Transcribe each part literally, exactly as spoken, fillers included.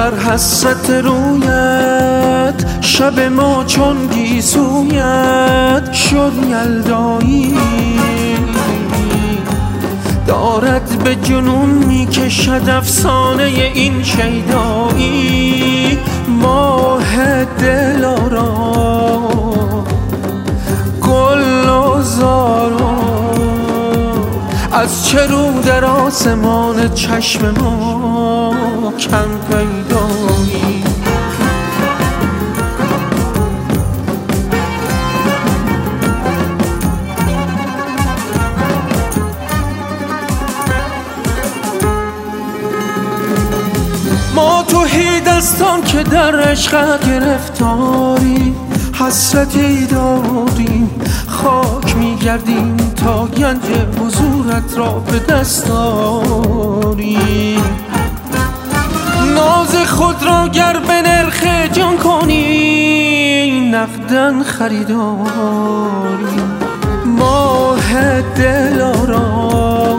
در حسرت رویت شب ما چون گیسویت شد یلدایی، دارد به جنون میکشد افسانه این شیدایی. ماه دلارا گل و زارا از چه رو در آسمان چشم ما کم پیدایی. ما توحید دستان که در عشق گرفتاری، حسرتی داریم خاک میگردیم تا گنج حضورت را به دست آریم. ناز خود را گر به نرخ جان کنی نقدن خریداریم. ماه دلارا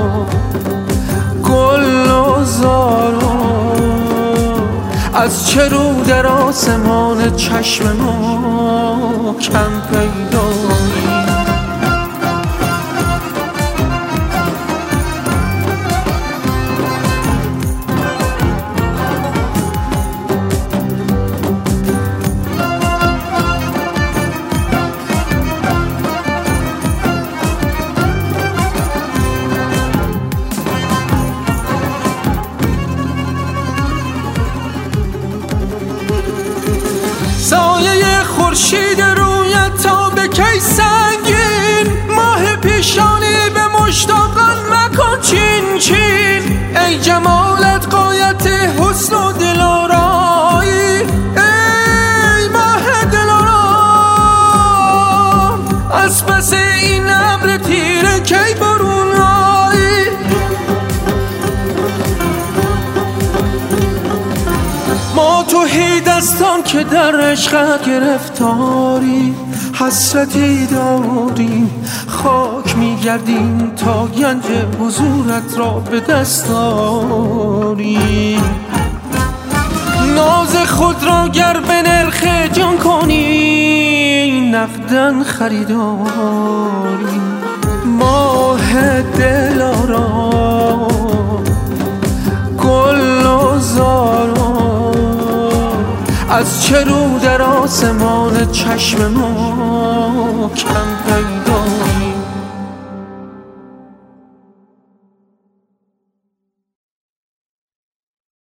گل و زارا از چه رو در آسمان چشم ما کم پیدایی. سایه خورشید رویت تا به کی سنگین، ماه پیشانی به مشتاقان مکن چین چین. ای جمالت غایت حسن و دلارایی، ای ماه دلارا از پس این ابر تیره کی برون آیی. ما توحی دستان که در عشق گرفتاری، حسرتی داریم خاک میگردیم تا گنج حضورت را به دست آریم. ناز خود را گر به نرخ جان کنی نقدن خریداریم. ماه دلارا گل و زارا از چه رو در آسمان چشم ما کم پیدا